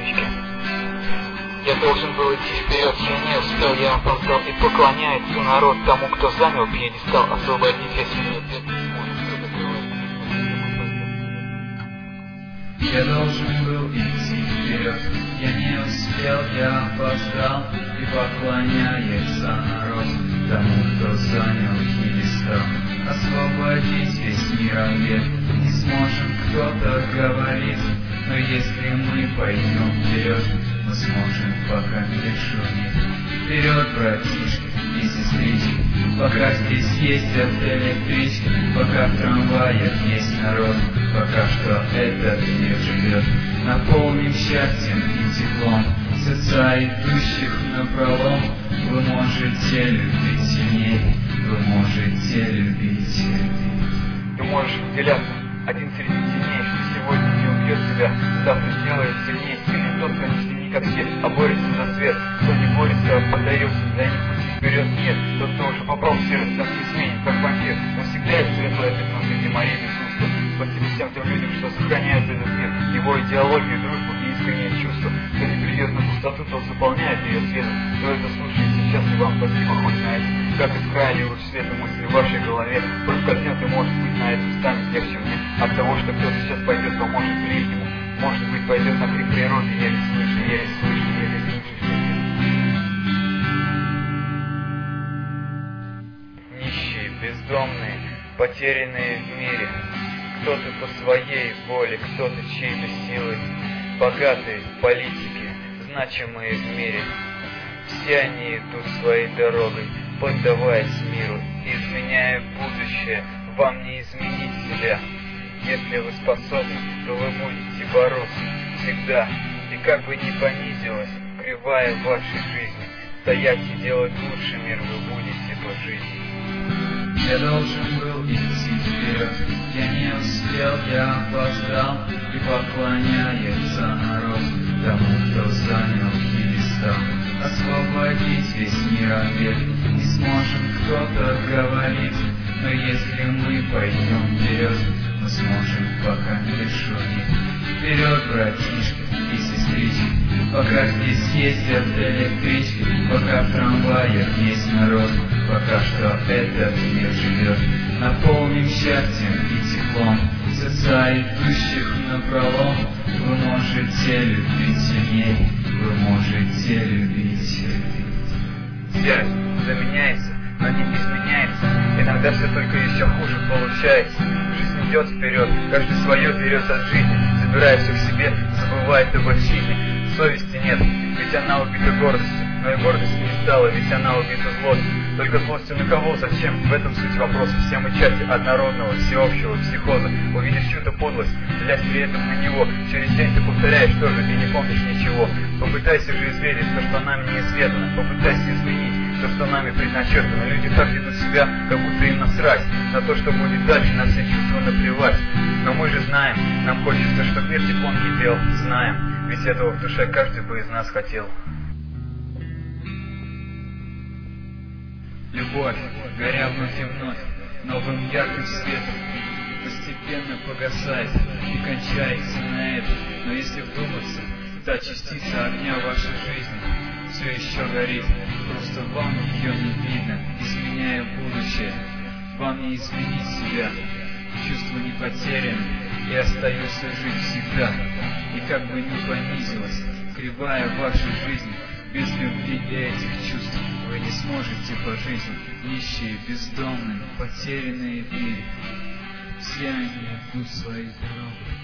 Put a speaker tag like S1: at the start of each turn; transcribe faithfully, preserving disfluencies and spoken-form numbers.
S1: привычки. Я должен был идти вперед, я не успел, я опоздал, и поклоняется народ тому, кто занял пьедестал. Освободить весь мир от бед не сможет, кто закрывает.
S2: Я должен был идти вперед, я не успел, я опоздал, и поклоняется народ тому, кто занял пьедестал. Освободить весь мир от бед не сможет, кто-то говорит, но если мы пойдем вперед, мы сможем, пока мир шумит. Вперед, братишки и сестрички, пока здесь есть электрички, пока в трамваях есть народ, пока что этот мир живет. Наполним счастьем и теплом сердца идущих напролом. Вы можете любить сильнее, вы можете любить сильнее.
S1: Ты можешь выделяться один среди сильнейших. Сегодня не убьет тебя, завтра сделает сильнее. Сильный тот, конечно, не как все, а борется за свет. Кто не борется, а поддается, для них пути вперед нет. Тот, кто уже попал в серость, так не сменит, как вампир. Но всегда есть светлое пятно среди морей безумства. Спасибо всем тем людям, что сохраняют этот мир, его идеологию, дружбу и искреннее чувство. Кто не придет на пустоту, тот заполняет ее светом. Кто это слушает сейчас, и вам спасибо хоть на это. Как искрали луч света мысли в вашей голове, проскользнет и, может быть, на этом станет легче мне. От того, что кто-то сейчас пойдет, поможет ближнему. Может быть, пойдет на крик природы, еле слышу, еле слышу, еле слышу. Нищие, бездомные, потерянные в мире. Кто-то по своей воле, кто-то чьей-то силой. Богатые, политики, значимые в мире. Все они идут своей дорогой, поддаваясь миру, изменяя будущее. Вам не изменить себя. Если вы способны, то вы будете бороться всегда. И как бы ни понизилась кривая в вашей жизни, стоять и делать лучше мир вы будете по жизни.
S2: Я должен был идти вперед, я не успел, я опоздал, и поклоняется народ тому, кто занял пьедестал. Освободить весь мир от бед не сможем, кто-то говорит, но если мы пойдем вперед, мы сможем, пока мир шумит. Вперед, братишки и сестрички, пока здесь есть электрички, пока в трамваях есть народ, пока что этот мир живет. Наполним счастьем и теплом сердца идущих напролом. Вы можете любить сильнее, вы можете любить любить.
S1: Серость заменяется, но не изменяется. Иногда все только еще хуже получается. Жизнь идет вперед, каждый свое берет от жизни, забирая все к себе, забывает об отчизне. Совести нет, ведь она убита гордостью, но и гордости не стало, ведь она убита злостью. Только злостью на кого, зачем? В этом суть вопроса. Все мы части однородного, всеобщего психоза. Увидишь чью-то подлость, злясь при этом на него. Через день ты повторяешь тоже, и не помнишь ничего. Попытайся же изверить то, что нам неизведано. Попытайся изменить то, что нами предначертано. Люди так ведут себя, как будто им насрать на то, что будет дальше, на все чувства наплевать. Но мы же знаем, нам хочется, чтобы мир теплом кипел. Знаем, ведь этого в душе каждый бы из нас хотел.
S2: Любовь, горя вновь и вновь, новым ярким светом, постепенно погасает и кончается на этом. Но если вдуматься, та частица огня вашей жизни все еще горит, просто вам ее не видно, изменяя будущее. Вам не изменить себя, чувства не потеряны и остаются жить всегда. И как бы ни понизилась кривая вашей жизни, без любви и этих чувств вы не сможете по жизни. Нищие, бездомные, потерянные в мире, все они идут своей дорогой.